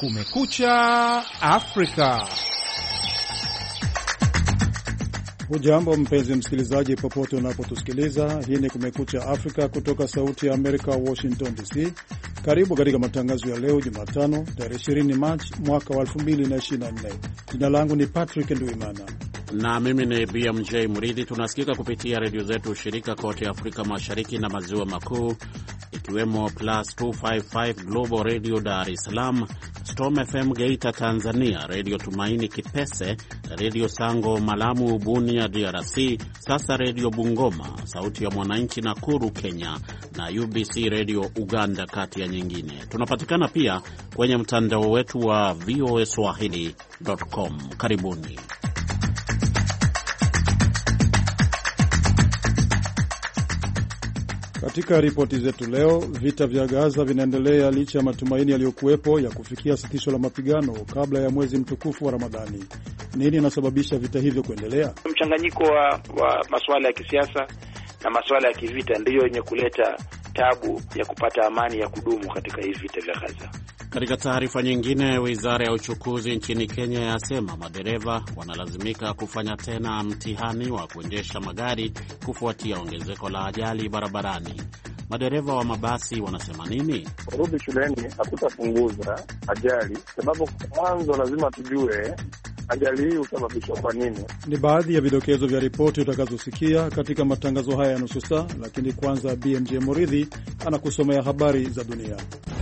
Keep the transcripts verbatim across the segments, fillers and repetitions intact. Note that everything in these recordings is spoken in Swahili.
Kumekucha Afrika. Hujambo mpenzi msikilizaji, popote unapotusikiliza. Hii ni Kumekucha Afrika kutoka Sauti ya Amerika, Washington D C. Karibu katika matangazo ya leo Jumatano, tarehe ishirini Machi mwaka wa elfu mbili na ishirini na nne. Jina langu ni Patrick Nduimana na mimi ni B M J Muridi. Tunasikika kupitia redio zetu ushirika kote Afrika Mashariki na Maziwa Makuu, ikiwemo Plus two fifty-five Global Radio Dar es Salaam, Storm F M Geita Tanzania, Radio Tumaini Kipese, Radio Sango Malamu Bunia D R C, Sasa Radio Bungoma, Sauti ya Mwananchi Nakuru Kenya, na U B C Radio Uganda, kati ya nyingine. Tunapatikana pia kwenye mtandao wetu wa v o a swahili dot com. Karibuni. Katika ripoti zetu leo, vita vya Gaza vinaendelea licha ya matumaini yaliyokuwepo ya kufikia sitisho la mapigano kabla ya mwezi mtukufu wa Ramadhani. Nini inasababisha vita hivyo kuendelea? Mchanganyiko wa, wa masuala ya kisiasa na masuala ya kivita ndiyo yenye kuleta tabu ya kupata amani ya kudumu katika hivi vita vya Gaza. Katika taarifa nyingine, wizara ya uchukuzi nchini Kenya yasema madereva wanalazimika kufanya tena mtihani wa kuendesha magari kufuatia ongezeko la ajali barabarani. Madereva wa mabasi wanasema nini? Kurudi shuleni hakutapunguza ajali, sababu mwanzo lazima tujue ajali hii husababishwa kwa nini. Ni baadhi ya vidokezo vya ripoti utakazosikia katika matangazo haya ya nusu saa, lakini kwanza B M J Muridhi anakusomea habari za dunia.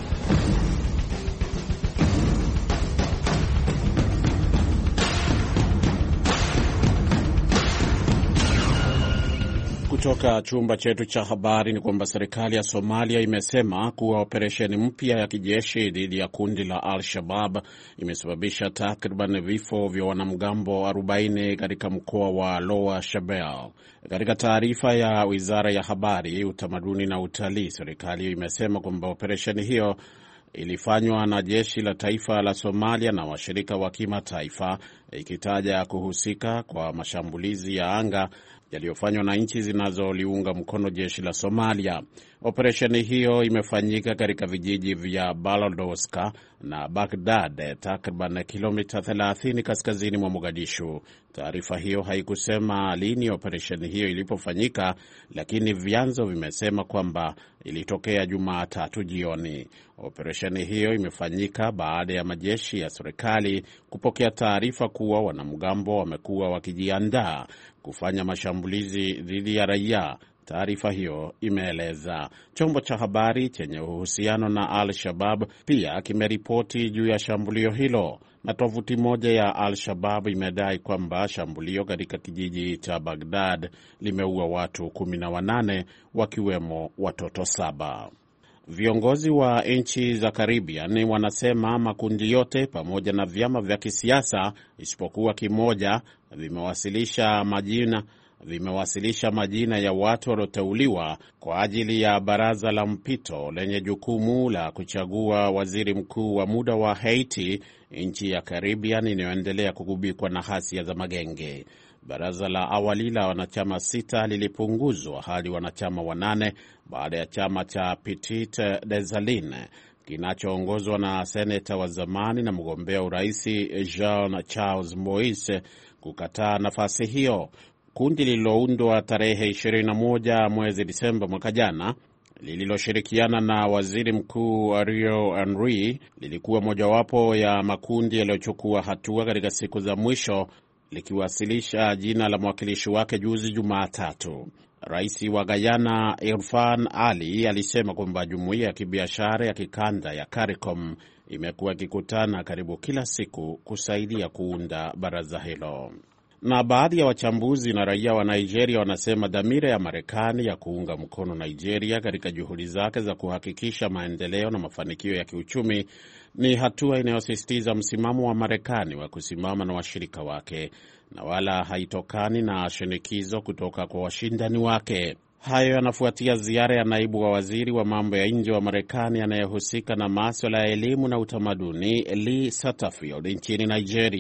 Kutoka chumba chetu cha habari ni kwamba serikali ya Somalia imesema kuwa operesheni mpya ya kijeshi dhidi ya kundi la Al-Shabaab imesababisha takriban vifo vya wanamgambo arobaini katika mkoa wa Lower Shabelle. Katika taarifa ya Wizara ya Habari, Utamaduni na Utalii, serikali imesema kwamba operesheni hiyo ilifanywa na jeshi la taifa la Somalia na washirika wa kimataifa, ikitaja kuhusika kwa mashambulizi ya anga yaliyofanywa na nchi zinazoliunga mkono jeshi la Somalia. Operesheni hiyo imefanyika katika vijiji vya Baladoska na Baghdad, takriban kilomita thelathini kaskazini mwa Mogadishu. Taarifa hiyo haikusema lini operesheni hiyo ilipofanyika, lakini vyanzo vimesema kwamba ilitokea Jumatatu jioni. Operesheni hiyo imefanyika baada ya majeshi ya serikali kupokea taarifa kuwa wanamgambo wamekuwa wakijiandaa kufanya mashambulizi dhidi ya raia. Taarifa hiyo imeeleza. Chombo cha habari chenye uhusiano na Al-Shabaab pia kimeripoti juu ya shambulio hilo, na tovuti moja ya Al-Shabaab imedai kwamba shambulio katika kijiji cha Baghdad limeua watu kumi na wanane, wakiwemo watoto saba. Viongozi wa nchi za Caribbean wanasema makundi yote pamoja na vyama vya kisiasa isipokuwa kimoja vimewasilisha majina vimewasilisha majina ya watu walioteuliwa kwa ajili ya baraza la mpito lenye jukumu la kuchagua waziri mkuu wa muda wa Haiti, nchi ya Caribbean inayoendelea kugubikwa na ghasia za magenge. Baraza la awali la wanachama sita lilipunguzwa hadi wanachama wanane baada ya chama cha Petit Desaline kinachoongozwa na seneta wa zamani na mgombea uraisi Jean Charles Moise kukataa nafasi hiyo. Kundi lililoundwa tarehe ishirini na moja mwezi Disemba mwaka jana, lililoshirikiana na waziri mkuu Ariel Henry, lilikuwa mojawapo ya makundi yaliyochukua hatua katika siku za mwisho, likiwasilisha jina la mwakilishi wake juzi Jumatatu. Rais wa Guyana Irfan Ali alisema kwamba jumuiya ya kibiashara ya kikanda ya CARICOM imekuwa ikikutana karibu kila siku kusaidia kuunda baraza hilo. Na baadhi ya wachambuzi na raia wa Nigeria wanasema dhamira ya Marekani ya kuunga mkono Nigeria katika juhudi zake za kuhakikisha maendeleo na mafanikio ya kiuchumi ni hatua inayosisitiza msimamo wa Marekani wa kusimama na washirika wake, na wala haitokani na shinikizo kutoka kwa washindani wake. Hayo yanafuatia ziara ya naibu wa waziri wa mambo ya nje wa Marekani anayehusika na masuala ya elimu na utamaduni, Lee Satterfield, nchini Nigeria.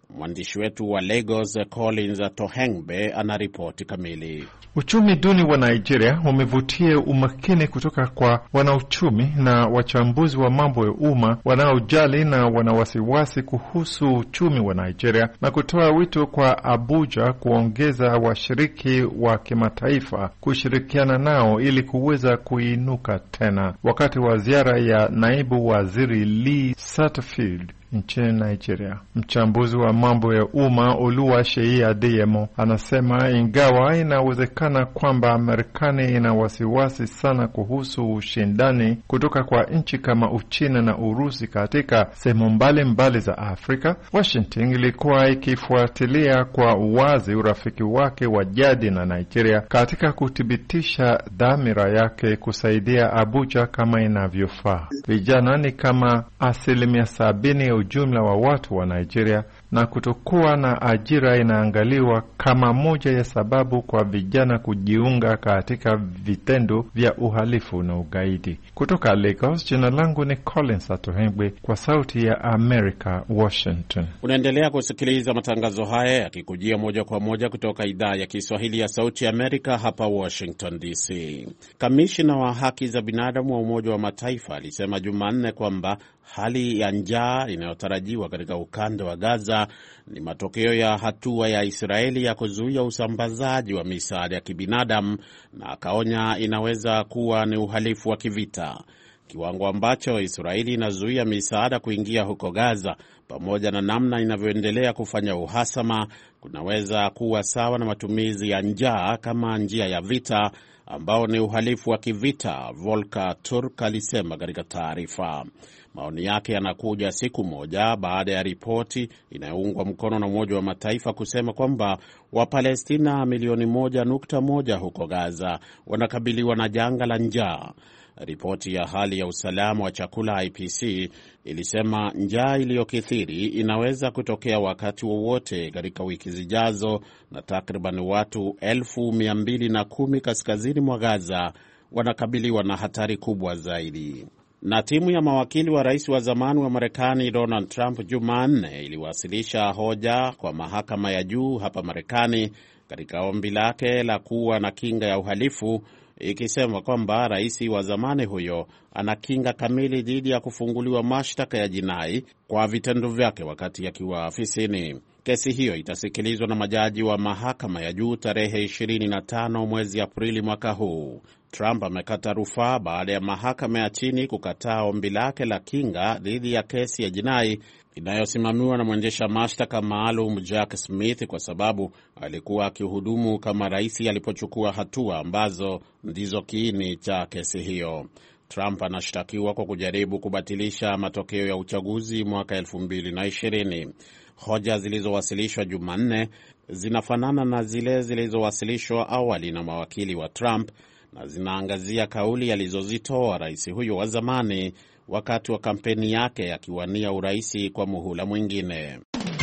Mwandishi wetu wa Lagos Collins Tohengbe anaripoti kamili. Uchumi duni wa Nigeria umevutia umakini kutoka kwa wanauchumi na wachambuzi wa mambo ya umma wanaojali na wanawasiwasi kuhusu uchumi wa Nigeria, na kutoa wito kwa Abuja kuongeza washiriki wa kimataifa kushirikiana nao ili kuweza kuinuka tena. Wakati wa ziara ya naibu waziri Lee Satterfield nchini Nigeria, mchambuzi wa mambo ya umma Oluwaseyi Adeyemo anasema ingawa inawezekana kwamba Marekani ina wasiwasi sana kuhusu ushindani kutoka kwa nchi kama Uchina na Urusi katika sehemu mbalimbali za Afrika, Washington ilikuwa ikifuatilia kwa uwazi urafiki wake wa jadi na Nigeria katika kuthibitisha dhamira yake kusaidia Abuja kama inavyofaa. Vijana ni kama asilimia sabini ya ujumla wa watu wa Nigeria, na kutokuwa na ajira inaangaliwa kama moja ya sababu kwa vijana kujiunga katika vitendo vya uhalifu na ugaidi. Kutoka Lagos, jina langu ni Collins Atohengwe kwa Sauti ya America, Washington. Unaendelea kusikiliza matangazo haya yakikujia moja kwa moja kutoka idhaa ya Kiswahili ya Sauti ya America hapa Washington D C. Kamishna wa haki za binadamu wa Umoja wa Mataifa alisema Jumanne kwamba hali ya njaa inayotarajiwa katika ukanda wa Gaza ni matokeo ya hatua ya Israeli ya kuzuia usambazaji wa misaada ya kibinadamu, na akaonya inaweza kuwa ni uhalifu wa kivita. Kiwango ambacho Israeli inazuia misaada kuingia huko Gaza pamoja na namna inavyoendelea kufanya uhasama kunaweza kuwa sawa na matumizi ya njaa kama njia ya vita, ambao ni uhalifu wa kivita, Volker Turk alisema katika taarifa. Maoni yake yanakuja siku moja baada ya ripoti inayoungwa mkono na Umoja wa Mataifa kusema kwamba Wapalestina milioni moja nukta moja huko Gaza wanakabiliwa na janga la njaa. Ripoti ya hali ya usalama wa chakula I P C ilisema njaa iliyokithiri inaweza kutokea wakati wowote katika wiki zijazo, na takriban watu elfu mia mbili na kumi kaskazini mwa Gaza wanakabiliwa na hatari kubwa zaidi. Na timu ya mawakili wa rais wa zamani wa Marekani Donald Trump Jumanne iliwasilisha hoja kwa mahakama ya juu hapa Marekani katika ombi lake la kuwa na kinga ya uhalifu, ikisema kwamba rais wa zamani huyo ana kinga kamili dhidi ya kufunguliwa mashtaka ya jinai kwa vitendo vyake wakati akiwa afisini. Kesi hiyo itasikilizwa na majaji wa mahakama ya juu tarehe ishirini na tano mwezi Aprili mwaka huu. Trump amekata rufaa baada ya mahakama ya chini kukataa ombi lake la kinga dhidi ya kesi ya jinai inayosimamiwa na mwendesha mashtaka maalum Jack Smith kwa sababu alikuwa akihudumu kama rais alipochukua hatua ambazo ndizo kiini cha kesi hiyo. Trump anashtakiwa kwa kujaribu kubatilisha matokeo ya uchaguzi mwaka elfu mbili na ishirini. Hoja zilizowasilishwa Jumanne zinafanana na zile zilizowasilishwa awali na mawakili wa Trump na zinaangazia kauli alizozitoa rais huyo wa zamani wakati wa kampeni yake akiwania uraisi kwa muhula mwingine.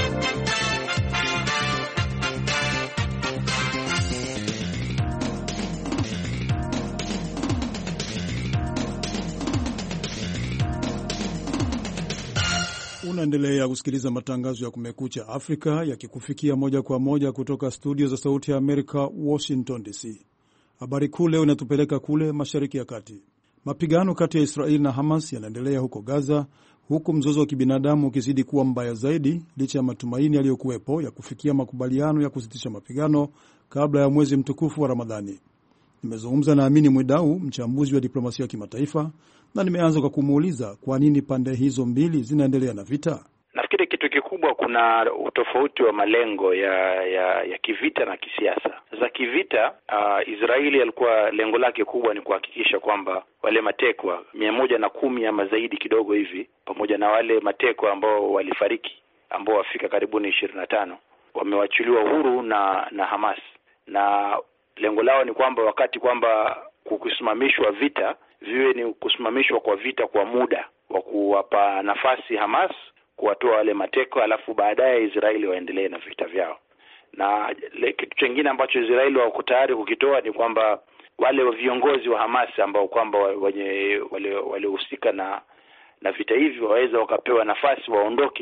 Unaendelea kusikiliza matangazo ya Kumekucha Afrika yakikufikia moja kwa moja kutoka studio za Sauti ya Amerika, Washington D C. Habari kuu leo inatupeleka kule Mashariki ya Kati. Mapigano kati ya Israeli na Hamas yanaendelea huko Gaza, huku mzozo wa kibinadamu ukizidi kuwa mbaya zaidi licha ya matumaini yaliyokuwepo ya kufikia makubaliano ya kusitisha mapigano kabla ya mwezi mtukufu wa Ramadhani. Nimezungumza na Amini Mwidau, mchambuzi wa diplomasia ya kimataifa, na nimeanza kwa kumuuliza kwa nini pande hizo mbili zinaendelea na vita. Nafikiri kitu kikubwa, kuna utofauti wa malengo ya ya, ya kivita na kisiasa. Sasa kivita, uh, Israeli alikuwa lengo lake kubwa ni kuhakikisha kwamba wale matekwa mia moja na kumi ama zaidi kidogo hivi, pamoja na wale matekwa ambao walifariki ambao wafika karibuni ishirini na tano wamewachiliwa huru na na Hamas, na lengo lao ni kwamba wakati kwamba kukusimamishwa vita viwe ni kusimamishwa kwa vita kwa muda wa kuwapa nafasi Hamas kuwatoa wale mateko, alafu baadaye Israeli waendelee na vita vyao. Na kitu kingine ambacho Israeli wako tayari kukitoa ni kwamba wale viongozi wa Hamas ambao kwamba wenye waliohusika na na vita hivi waweza wakapewa nafasi waondoke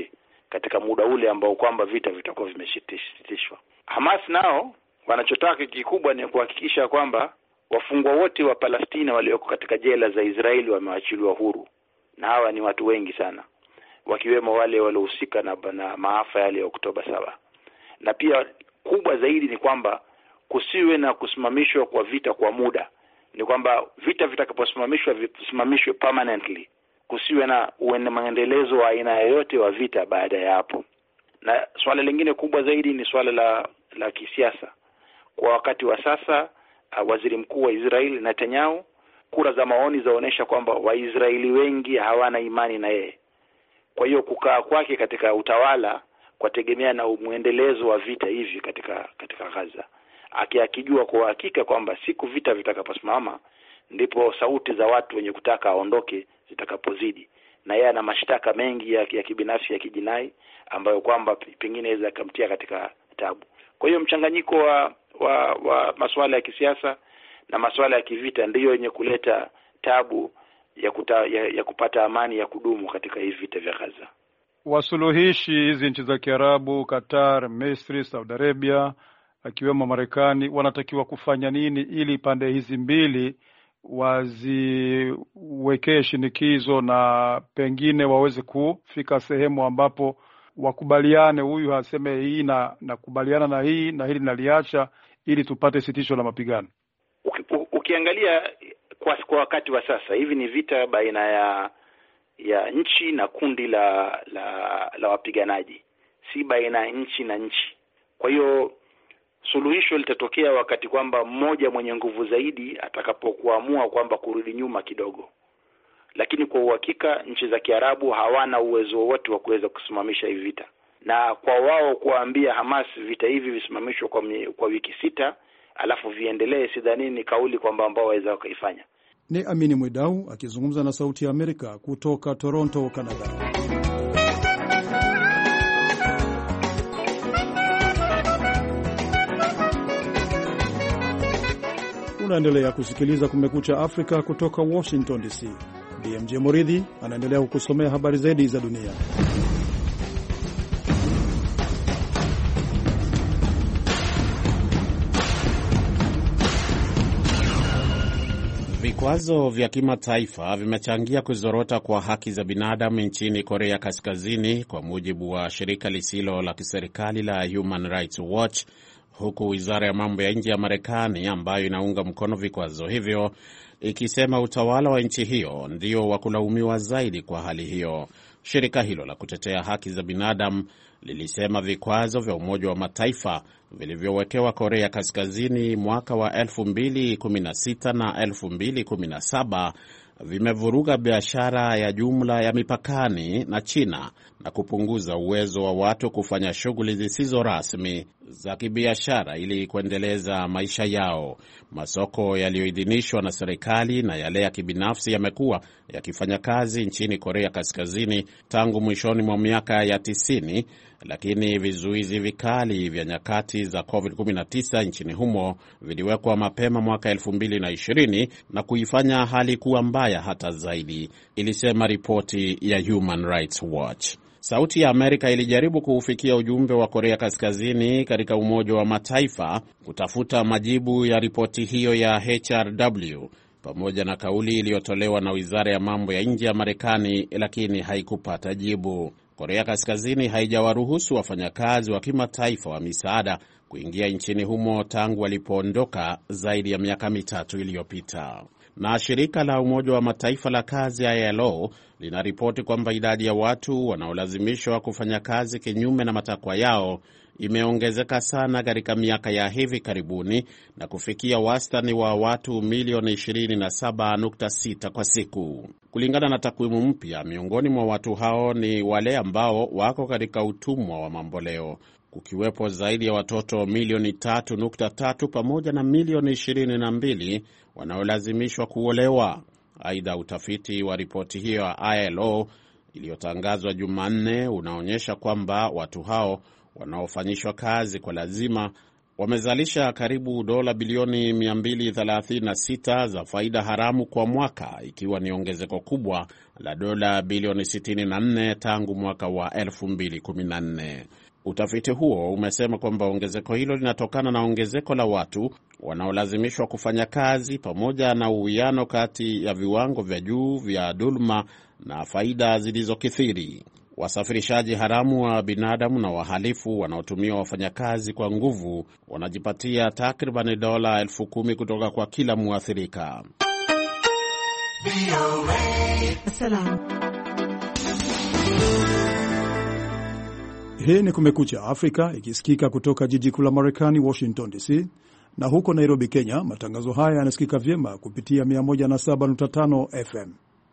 katika muda ule ambao kwamba vita vitakuwa vimesitishwa. Hamas nao wanachotaka kikubwa ni kuhakikisha kwamba wafungwa wote wa Palestina walioko katika jela za Israeli wameachiliwa huru, na hawa ni watu wengi sana, wakiwemo wale waliohusika na, na maafa yale ya Oktoba saba. Na pia kubwa zaidi ni kwamba kusiwe na kusimamishwa kwa vita kwa muda, ni kwamba vita vitakaposimamishwa visimamishwe permanently, kusiwe na uendelezo wa aina yoyote wa vita baada ya hapo. Na swala lingine kubwa zaidi ni swala la la kisiasa. Kwa wakati wa sasa, uh, waziri mkuu wa Israeli Netanyahu, kura za maoni zaonesha kwamba Waisraeli wengi hawana imani na yeye. Kwa hiyo kukaa kwake katika utawala kwa tegemea na muendelezo wa vita hivi katika katika Gaza, akijua kwa hakika kwamba siku vita vitakaposimama ndipo sauti za watu wenye kutaka aondoke zitakapozidi, na yeye ana mashtaka mengi ya, ya kibinafsi ya kijinai ambayo kwamba pengine inaweza kumtia katika tabu. Kwa hiyo mchanganyiko wa wa, wa masuala ya kisiasa na masuala ya kivita ndiyo yenye kuleta tabu ya, kuta, ya, ya kupata amani ya kudumu katika hivi vita vya Gaza. Wasuluhishi hizi nchi za Kiarabu, Qatar, Misri, Saudi Arabia, akiwemo Marekani, wanatakiwa kufanya nini ili pande hizi mbili waziwekee shinikizo na pengine waweze kufika sehemu ambapo wakubaliane, huyu aseme hii na nakubaliana na hii na hili naliacha, ili tupate sitisho la mapigano? Ukiangalia kwa, kwa wakati wa sasa hivi ni vita baina ya ya nchi na kundi la la, la wapiganaji, si baina ya nchi na nchi. Kwa hiyo suluhisho litatokea wakati kwamba mmoja mwenye nguvu zaidi atakapokuamua kwamba kurudi nyuma kidogo. Lakini kwa uhakika nchi za Kiarabu hawana uwezo wote wa kuweza kusimamisha hivi vita, na kwa wao kuambia Hamas vita hivi visimamishwe kwa, kwa wiki sita alafu viendelee, sidhani ni kauli kwamba ambao waweza wakaifanya. Ni Amini Mwidau akizungumza na Sauti ya Amerika kutoka Toronto, Canada. Unaendelea kusikiliza Kumekucha Afrika kutoka Washington D C. B M J Moridhi anaendelea kukusomea habari zaidi za dunia. Vikwazo vya kimataifa vimechangia kuzorota kwa haki za binadamu nchini Korea Kaskazini, kwa mujibu wa shirika lisilo la kiserikali la Human Rights Watch, huku wizara ya mambo ya nje ya Marekani ambayo inaunga mkono vikwazo hivyo ikisema utawala wa nchi hiyo ndio wa kulaumiwa zaidi kwa hali hiyo. Shirika hilo la kutetea haki za binadamu lilisema vikwazo vya Umoja wa Mataifa vilivyowekewa Korea Kaskazini mwaka wa elfu mbili kumi na sita na elfu mbili kumi na saba vimevuruga biashara ya jumla ya mipakani na China na kupunguza uwezo wa watu kufanya shughuli zisizo rasmi za kibiashara ili kuendeleza maisha yao. Masoko yaliyoidhinishwa na serikali na yale ya kibinafsi yamekuwa yakifanya kazi nchini Korea Kaskazini tangu mwishoni mwa miaka ya tisini, lakini vizuizi vikali vya nyakati za covid kumi na tisa nchini humo viliwekwa mapema mwaka elfu mbili na ishirini na kuifanya hali kuwa mbaya hata zaidi, ilisema ripoti ya Human Rights Watch. Sauti ya Amerika ilijaribu kuufikia ujumbe wa Korea Kaskazini katika Umoja wa Mataifa kutafuta majibu ya ripoti hiyo ya H R W pamoja na kauli iliyotolewa na Wizara ya Mambo ya Nje ya Marekani, lakini haikupata jibu. Korea Kaskazini haijawaruhusu wafanyakazi wa kimataifa wa misaada kuingia nchini humo tangu walipoondoka zaidi ya miaka mitatu iliyopita. Na shirika la Umoja wa Mataifa la kazi I L O linaripoti kwamba idadi ya watu wanaolazimishwa kufanya kazi kinyume na matakwa yao imeongezeka sana katika miaka ya hivi karibuni na kufikia wastani wa watu milioni ishirini na saba nukta sita kwa siku. Kulingana na takwimu mpya, miongoni mwa watu hao ni wale ambao wako katika utumwa wa mamboleo, kukiwepo zaidi ya watoto milioni tatu nukta tatu pamoja na milioni ishirini na mbili wanaolazimishwa kuolewa. Aidha, utafiti wa ripoti hiyo ya I L O iliyotangazwa Jumanne unaonyesha kwamba watu hao wanaofanyishwa kazi kwa lazima wamezalisha karibu dola bilioni mia mbili thelathini na sita za faida haramu kwa mwaka, ikiwa ni ongezeko kubwa la dola bilioni sitini na nne tangu mwaka wa elfu mbili kumi na nne. Utafiti huo umesema kwamba ongezeko hilo linatokana na ongezeko la watu wanaolazimishwa kufanya kazi pamoja na uwiano kati ya viwango vya juu vya dhuluma na faida zilizokithiri. Wasafirishaji haramu wa binadamu na wahalifu wanaotumia wafanyakazi kwa nguvu wanajipatia takriban dola elfu kumi kutoka kwa kila muathirika. Hii ni Kumekucha Afrika, ikisikika kutoka jiji kuu la Marekani, Washington D C, na huko Nairobi, Kenya. Matangazo haya yanasikika vyema kupitia mia moja na saba nukta tano F M.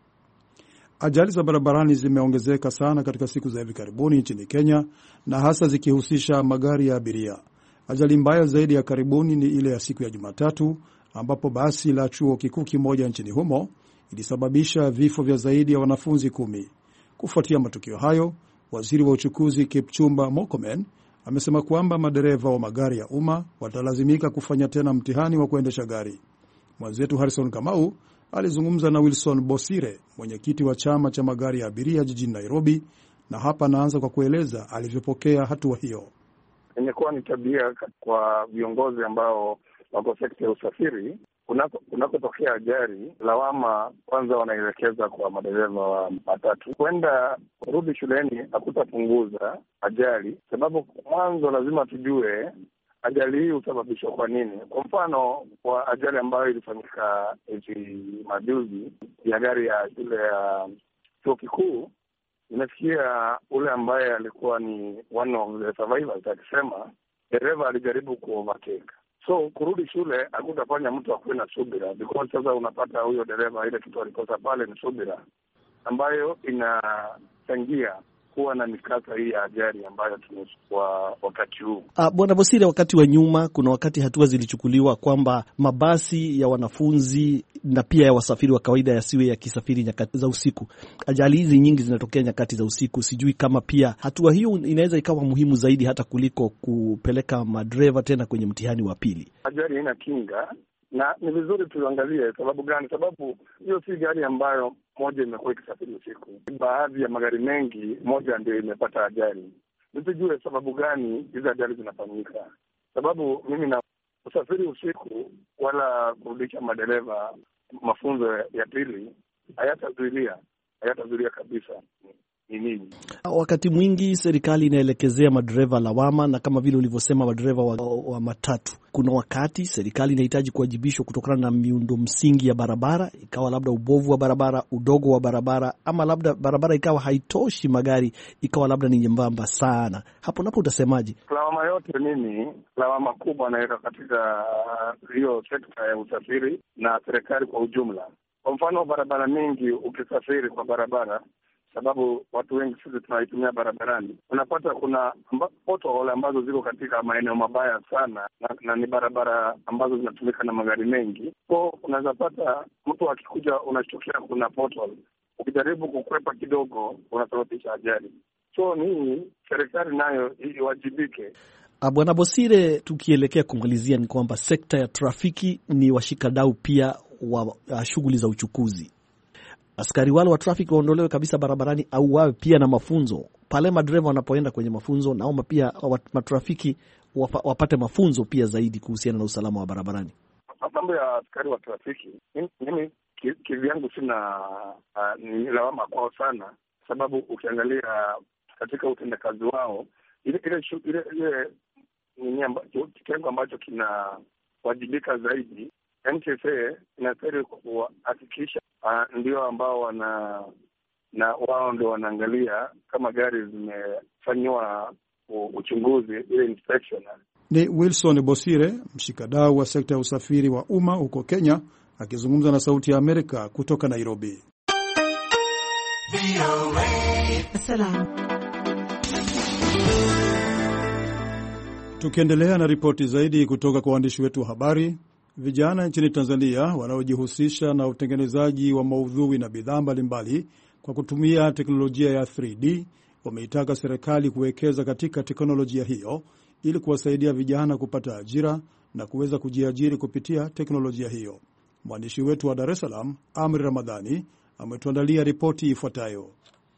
Ajali za barabarani zimeongezeka sana katika siku za hivi karibuni nchini Kenya, na hasa zikihusisha magari ya abiria. Ajali mbaya zaidi ya karibuni ni ile ya siku ya Jumatatu, ambapo basi la chuo kikuu kimoja nchini humo ilisababisha vifo vya zaidi ya wanafunzi kumi. Kufuatia matukio hayo, waziri wa uchukuzi Kipchumba Murkomen amesema kwamba madereva wa magari ya umma watalazimika kufanya tena mtihani wa kuendesha gari. Mwenzetu Harrison Kamau alizungumza na Wilson Bosire, mwenyekiti wa chama cha magari ya abiria jijini Nairobi, na hapa anaanza kwa kueleza alivyopokea hatua hiyo. Imekuwa ni tabia kwa viongozi ambao wako sekta ya usafiri, kunakotokea ajali, lawama kwanza wanaelekeza kwa madereva wa matatu. Kwenda kurudi shuleni hakutapunguza ajali, sababu mwanzo lazima tujue ajali hii husababishwa kwa nini. Kwa mfano, kwa ajali ambayo ilifanyika hivi majuzi ya gari ya shule ya chuo kikuu, nimesikia ule ambaye alikuwa ni one of the survivors akisema dereva alijaribu kuovertake. So kurudi shule hakutafanya mtu akuwe na subira, because sasa unapata huyo dereva ile kitu alikosa pale ni subira, ambayo inachangia kuwa na mikasa hii ya ajali ambayo tumechukua wakati huu. Uh, Bwana Bosire, wakati wa nyuma kuna wakati hatua zilichukuliwa kwamba mabasi ya wanafunzi na pia ya wasafiri wa kawaida yasiwe yakisafiri nyakati za usiku. Ajali hizi nyingi zinatokea nyakati za usiku. Sijui kama pia hatua hiyo inaweza ikawa muhimu zaidi hata kuliko kupeleka madereva tena kwenye mtihani wa pili. Ajali haina kinga, na ni vizuri tuangalie sababu gani. Sababu hiyo si gari ambayo moja imekuwa ikisafiri usiku. Baadhi ya magari mengi moja ndio imepata ajali. Nisijue sababu gani hizo ajali zinafanyika. Sababu mimi na usafiri usiku wala kurudisha madereva mafunzo ya pili hayatazuilia, hayatazuilia kabisa. Ni nini? Wakati mwingi serikali inaelekezea madereva lawama, na kama vile ulivyosema madereva wa, wa matatu. Kuna wakati serikali inahitaji kuwajibishwa kutokana na miundo msingi ya barabara, ikawa labda ubovu wa barabara, udogo wa barabara, ama labda barabara ikawa haitoshi magari, ikawa labda ni nyembamba sana. Hapo napo utasemaje? Lawama yote mimi, lawama kubwa naweka katika hiyo sekta ya usafiri na serikali kwa ujumla. Kwa mfano, barabara mingi ukisafiri kwa barabara, sababu watu wengi sisi tunaitumia barabarani, unapata kuna pothole ambazo ziko katika maeneo mabaya sana, na, na ni barabara ambazo zinatumika na magari mengi. So unaweza pata mtu akikuja unashtukia kuna pothole, ukijaribu kukwepa kidogo unasababisha ajali. So ni serikali nayo iwajibike. Bwana Bosire, tukielekea kumalizia ni kwamba sekta ya trafiki ni washikadau pia wa uh, shughuli za uchukuzi. Askari wale wa trafiki waondolewe kabisa barabarani, au wawe pia na mafunzo pale madereva wanapoenda kwenye mafunzo, naomba pia matrafiki wapate mafunzo pia zaidi kuhusiana na usalama wa barabarani. Mambo ya askari wa trafiki, mimi kivyangu sina uh, ni lawama kwao sana, sababu ukiangalia katika utendakazi wao ile ile ile, ile ni ambacho kitengo ambacho kinawajibika zaidi. N T S A inastahili kuhakikisha uh, ndio ambao wana na wao ndio wanaangalia kama gari zimefanyiwa uchunguzi, ile inspection. Ni Wilson Bosire, mshikadau wa sekta ya usafiri wa umma huko Kenya, akizungumza na Sauti ya Amerika kutoka Nairobi. Tukiendelea na ripoti zaidi kutoka kwa waandishi wetu wa habari, vijana nchini Tanzania wanaojihusisha na utengenezaji wa maudhui na bidhaa mbalimbali kwa kutumia teknolojia ya three D wameitaka serikali kuwekeza katika teknolojia hiyo ili kuwasaidia vijana kupata ajira na kuweza kujiajiri kupitia teknolojia hiyo. Mwandishi wetu wa Dar es Salaam, Amri Ramadhani, ametuandalia ripoti ifuatayo.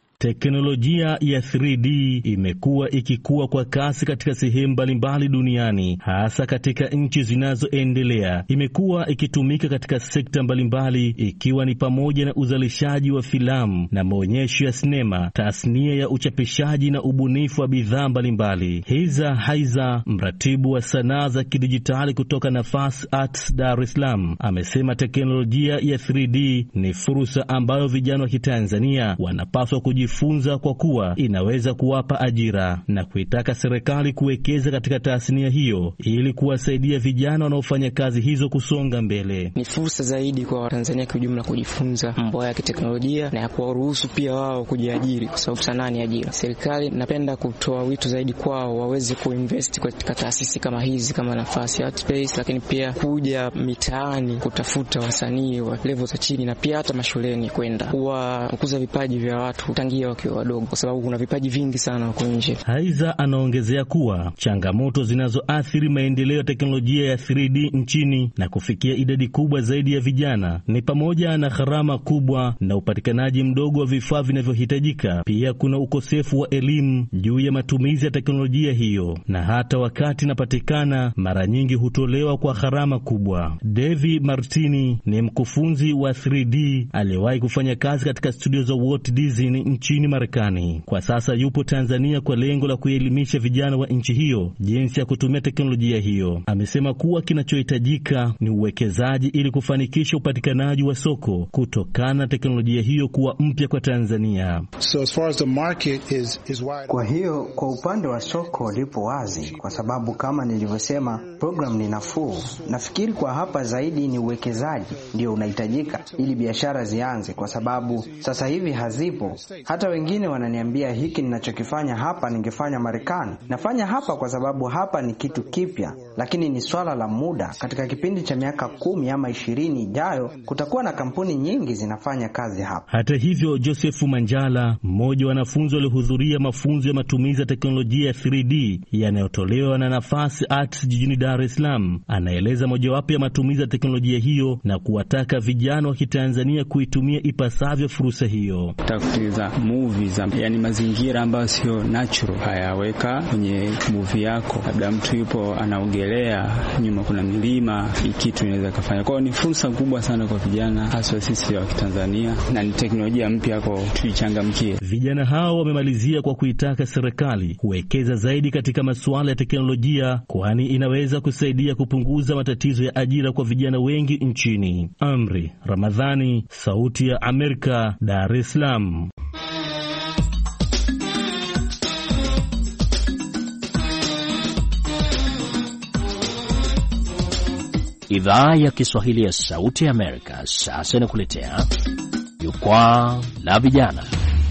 Teknolojia ya three D imekuwa ikikua kwa kasi katika sehemu mbalimbali duniani, hasa katika nchi zinazoendelea. Imekuwa ikitumika katika sekta mbalimbali, ikiwa ni pamoja na uzalishaji wa filamu na maonyesho ya sinema, tasnia ya uchapishaji na ubunifu wa bidhaa mbalimbali. Heiza Haiza, mratibu wa sanaa za kidijitali kutoka Nafasi Arts Dar es Salaam, amesema teknolojia ya three D ni fursa ambayo vijana wa Kitanzania wanapaswa kujifunza funza kwa kuwa inaweza kuwapa ajira, na kuitaka serikali kuwekeza katika tasnia hiyo ili kuwasaidia vijana wanaofanya kazi hizo kusonga mbele. Ni fursa zaidi kwa Watanzania kwa ujumla kujifunza mambo ya kiteknolojia na kuwaruhusu pia wao kujiajiri, kwa sababu sanaa ni ajira. Serikali napenda kutoa wito zaidi kwao waweze kuinvest katika taasisi kama hizi kama Nafasi Art Space, lakini pia kuja mitaani kutafuta wasanii wa level za chini na pia hata mashuleni kwenda kukuza vipaji vya watu tangia wakiwa wadogo, kwa sababu kuna vipaji vingi sana huko nje. Haiza anaongezea kuwa changamoto zinazoathiri maendeleo ya teknolojia ya three D nchini na kufikia idadi kubwa zaidi ya vijana ni pamoja na gharama kubwa na upatikanaji mdogo wa vifaa vinavyohitajika. Pia kuna ukosefu wa elimu juu ya matumizi ya teknolojia hiyo, na hata wakati inapatikana mara nyingi hutolewa kwa gharama kubwa. Devi Martini ni mkufunzi wa three D aliyewahi kufanya kazi katika studio za Walt Disney nchini Marekani. Kwa sasa yupo Tanzania kwa lengo la kuelimisha vijana wa nchi hiyo jinsi ya kutumia teknolojia hiyo. Amesema kuwa kinachohitajika ni uwekezaji ili kufanikisha upatikanaji wa soko kutokana na teknolojia hiyo kuwa mpya kwa Tanzania. So as far as the market is, is wide. Kwa hiyo kwa upande wa soko lipo wazi, kwa sababu kama nilivyosema program ni nafuu. Nafikiri kwa hapa zaidi ni uwekezaji ndio unahitajika ili biashara zianze, kwa sababu sasa hivi hazipo. Hata wengine wananiambia hiki ninachokifanya hapa ningefanya Marekani. Nafanya hapa kwa sababu hapa ni kitu kipya, lakini ni swala la muda. Katika kipindi cha miaka kumi ama ishirini ijayo kutakuwa na kampuni nyingi zinafanya kazi hapa. Hata hivyo, Joseph Manjala, mmoja wa wanafunzi waliohudhuria mafunzo ya matumizi ya teknolojia ya three D yanayotolewa na Nafasi Arts jijini Dar es Salaam, anaeleza mojawapo ya matumizi ya teknolojia hiyo na kuwataka vijana wa Kitanzania kuitumia ipasavyo fursa hiyo. Takutiza movies, yani mazingira ambayo sio natural, hayaweka kwenye movie yako. Labda mtu yupo anaogelea, nyuma kuna milima, hii kitu inaweza kufanya. Kwa hiyo ni fursa kubwa sana kwa vijana, hasa sisi wa Tanzania, na ni teknolojia mpya kwa tuichangamkie. Vijana hao wamemalizia kwa kuitaka serikali kuwekeza zaidi katika masuala ya teknolojia, kwani inaweza kusaidia kupunguza matatizo ya ajira kwa vijana wengi nchini. Amri Ramadhani, Sauti ya Amerika, Dar es Salaam. Idhaa ya Kiswahili ya Sauti ya Amerika sasa inakuletea Jukwaa la Vijana.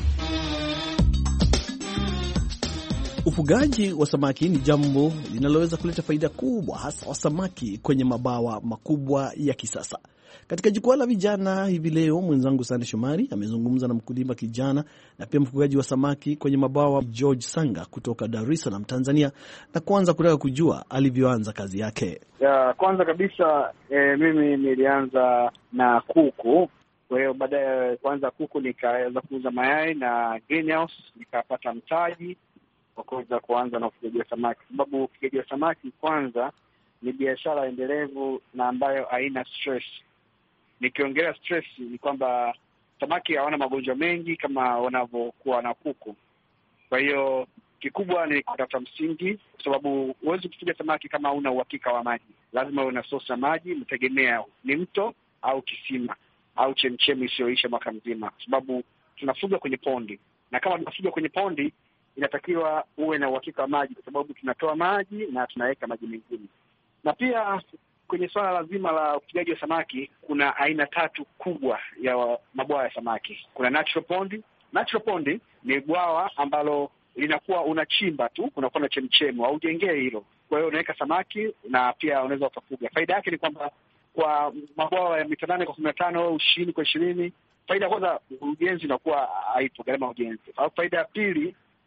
Ufugaji wa samaki ni jambo linaloweza kuleta faida kubwa, hasa wa samaki kwenye mabawa makubwa ya kisasa. Katika Jukwaa la Vijana hivi leo, mwenzangu Sande Shomari amezungumza na mkulima kijana na pia mfugaji wa samaki kwenye mabawa George Sanga kutoka Dar es Salaam, Tanzania, na kwanza kutaka kujua alivyoanza kazi yake. Ya, kwanza kabisa e, mimi nilianza na kuku. Kwa hiyo baada ya kuanza kuku nikaanza kuuza mayai na greenhouse, nikapata mtaji wa kuweza kuanza na ufugaji wa samaki. Sababu ufugaji wa samaki kwanza ni biashara endelevu na ambayo haina stress. Nikiongelea stress ni kwamba samaki hawana magonjwa mengi kama wanavyokuwa na kuku. Kwa hiyo kikubwa ni kutafuta msingi, kwa sababu huwezi kufuga samaki kama una uhakika wa maji. Lazima uwe na source ya maji, mtegemea ni mto au kisima au chemchemi isiyoisha mwaka mzima, kwa sababu tunafuga kwenye pondi. Na kama tunafuga kwenye pondi, inatakiwa uwe na uhakika wa maji, kwa sababu tunatoa maji na tunaweka maji mengine. Na pia kwenye swala lazima la ufugaji wa samaki, kuna aina tatu kubwa ya mabwawa ya samaki. Kuna natural pond. Natural pond ni bwawa ambalo linakuwa unachimba tu, unakuwa na chemchemu au ujengee hilo. Kwa hiyo unaweka samaki na pia unaweza ukafuga. Faida yake ni kwamba kwa mabwawa ya mita nane kwa kumi na tano au ishirini kwa ishirini, faida kwanza ujenzi unakuwa haipo, gharama ujenzi. Au faida ya pili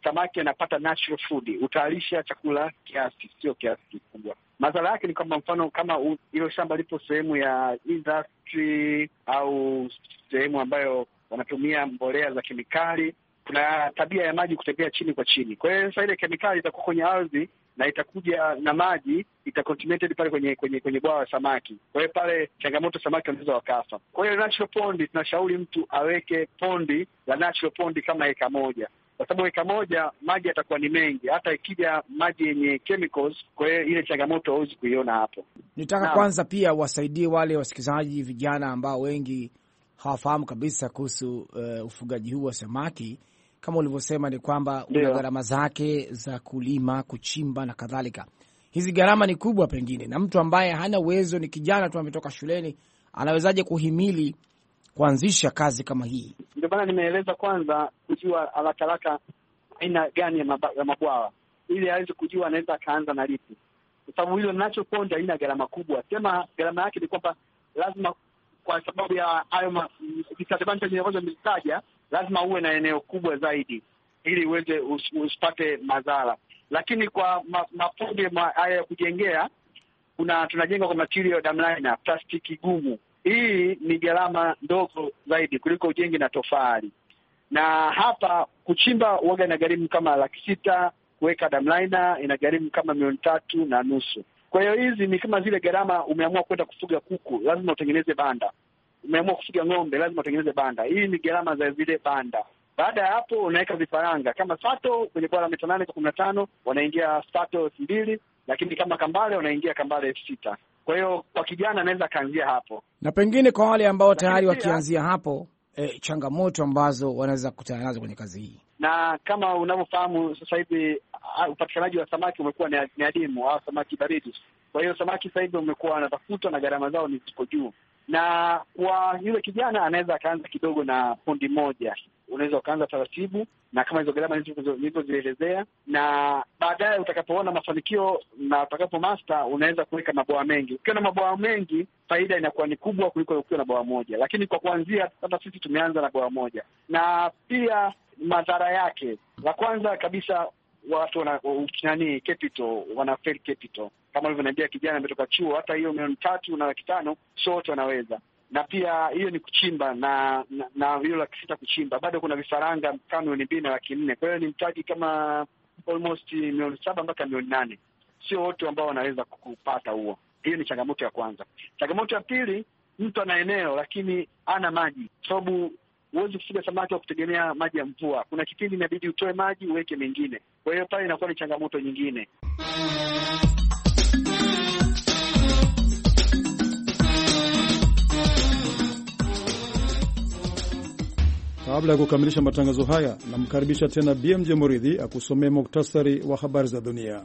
samaki anapata natural food, utaalisha chakula kiasi, sio kiasi kikubwa. Madhara yake ni kama mfano kama hilo shamba lipo sehemu ya industry au sehemu ambayo wanatumia mbolea za kemikali, kuna tabia ya maji kutembea chini kwa chini. Kwa hiyo sasa ile kemikali itakuwa kwenye ardhi na itakuja na maji itacontaminated pale kwenye kwenye kwenye bwawa la samaki. Kwa hiyo pale changamoto, samaki wanaweza wakafa. Kwa hiyo natural pond, tunashauri mtu aweke pondi la natural pond kama eka moja, kwa sababu eka moja maji yatakuwa ni mengi, hata ikija maji yenye chemicals, kwa hiyo ile changamoto hauwezi kuiona hapo. Nitaka na kwanza pia wasaidie wale wasikilizaji vijana ambao wengi hawafahamu kabisa kuhusu uh, ufugaji huu wa samaki. Kama ulivyosema ni kwamba una gharama zake za kulima, kuchimba na kadhalika. Hizi gharama ni kubwa pengine, na mtu ambaye hana uwezo, ni kijana tu ametoka shuleni, anawezaje kuhimili kuanzisha kazi kama hii? Ndio maana nimeeleza kwanza kujua haraka haraka aina gani ya, maba, ya mabwawa ili aweze kujua anaweza akaanza na lipi, kwa sababu hilo natural pond haina gharama kubwa. Sema gharama yake ni kwamba lazima, kwa sababu ya hayo disadvantage ambazo nimetaja, lazima uwe na eneo kubwa zaidi ili uweze usipate madhara. Lakini kwa mapondi ma, haya ya kujengea, kuna tunajenga kwa material damliner, plastiki gumu. Hii ni gharama ndogo zaidi kuliko ujenzi na tofali. Na hapa kuchimba uoga inagharimu kama laki sita, kuweka damliner inagharimu kama milioni tatu na nusu. Kwa hiyo hizi ni kama zile gharama, umeamua kwenda kufuga kuku, lazima utengeneze banda. Umeamua kufuga ng'ombe, lazima utengeneze banda. Hii ni gharama za zile banda. Baada ya hapo unaweka vifaranga. Kama sato kwenye bwawa la mita nane kwa kumi na tano wanaingia sato elfu mbili, lakini kama kambale wanaingia kambale elfu sita. Kwa hiyo kwa kijana anaweza kaanzia hapo. Na pengine kwa wale ambao tayari wakianzia hapo, eh, changamoto ambazo wanaweza kukutana nazo kwenye kazi hii. Na kama unavyofahamu sasa hivi upatikanaji wa samaki umekuwa ni adimu, au samaki baridi. Kwa hiyo samaki sasa hivi umekuwa wanatafutwa na gharama zao ni ziko juu. Na kwa yule kijana anaweza akaanza kidogo na pondi moja. Unaweza ukaanza taratibu na kama hizo gharama nilizozielezea, na baadaye utakapoona mafanikio na utakapo master unaweza kuweka mabwawa mengi. Ukiwa na mabwawa mengi faida inakuwa ni kubwa kuliko ukiwa na bwawa moja. Lakini kwa kuanzia hata sisi tumeanza na bwawa moja. Na pia madhara yake, la kwanza kabisa, watu wana nani capital, wana fail capital. Kama alivyoniambia kijana ametoka chuo, hata hiyo milioni tatu na laki tano sio wote wanaweza. Na pia hiyo ni kuchimba na na, na hiyo laki sita kuchimba. Bado kuna vifaranga kama milioni mbili na laki nne. Kwa hiyo ni mtaji kama almost milioni saba mpaka milioni nane. Sio wote ambao wanaweza kupata huo. Hiyo ni changamoto ya kwanza. Changamoto ya pili, mtu ana eneo lakini ana maji. Sababu huwezi kufuga samaki wa kutegemea maji ya mvua. Kuna kipindi inabidi utoe maji uweke mengine. Kwa hiyo pale inakuwa ni changamoto nyingine. Kabla ya kukamilisha matangazo haya, namkaribisha tena B M J Muridhi akusomee muktasari wa habari za dunia.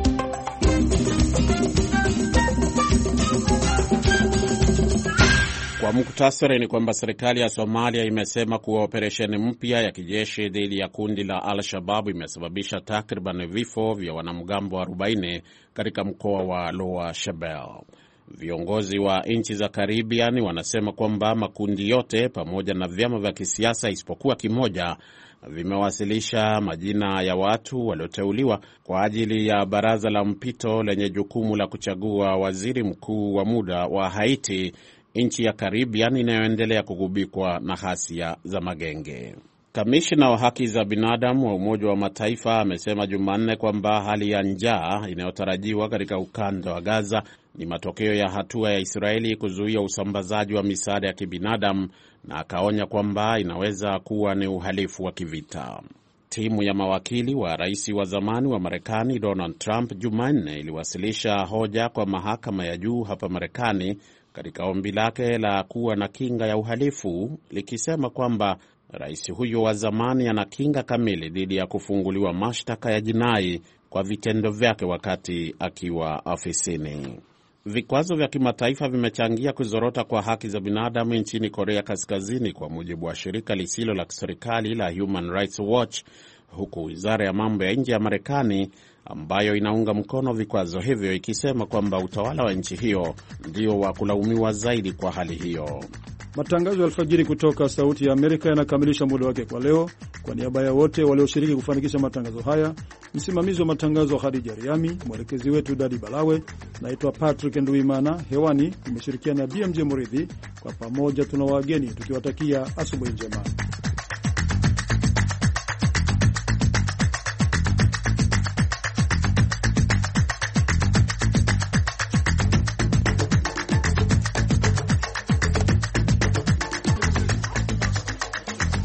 Kwa muktasari ni kwamba serikali ya Somalia imesema kuwa operesheni mpya ya kijeshi dhidi ya kundi la Al-Shabaab imesababisha takriban vifo vya wanamgambo arobaini katika mkoa wa Lower Shabelle. Viongozi wa nchi za Caribbean wanasema kwamba makundi yote pamoja na vyama vya kisiasa isipokuwa kimoja vimewasilisha majina ya watu walioteuliwa kwa ajili ya baraza la mpito lenye jukumu la kuchagua waziri mkuu wa muda wa Haiti, nchi ya Caribbean inayoendelea kugubikwa na ghasia za magenge. Kamishna wa haki za binadamu wa Umoja wa Mataifa amesema Jumanne kwamba hali ya njaa inayotarajiwa katika ukanda wa Gaza ni matokeo ya hatua ya Israeli kuzuia usambazaji wa misaada ya kibinadamu, na akaonya kwamba inaweza kuwa ni uhalifu wa kivita. Timu ya mawakili wa rais wa zamani wa Marekani Donald Trump Jumanne iliwasilisha hoja kwa mahakama ya juu hapa Marekani katika ombi lake la kuwa na kinga ya uhalifu, likisema kwamba rais huyo wa zamani ana kinga kamili dhidi ya kufunguliwa mashtaka ya jinai kwa vitendo vyake wakati akiwa afisini. Vikwazo vya kimataifa vimechangia kuzorota kwa haki za binadamu nchini Korea Kaskazini, kwa mujibu wa shirika lisilo la kiserikali la Human Rights Watch, huku wizara ya mambo ya nje ya Marekani ambayo inaunga mkono vikwazo hivyo ikisema kwamba utawala wa nchi hiyo ndio wa kulaumiwa zaidi kwa hali hiyo. Matangazo ya alfajiri kutoka Sauti ya Amerika yanakamilisha muda wake kwa leo. Kwa niaba ya wote walioshiriki kufanikisha matangazo haya, msimamizi wa matangazo Khadija Riami, mwelekezi wetu Dadi Balawe, naitwa Patrick Nduimana, hewani nimeshirikiana na B M J Muridhi. Kwa pamoja tuna wageni tukiwatakia asubuhi njema.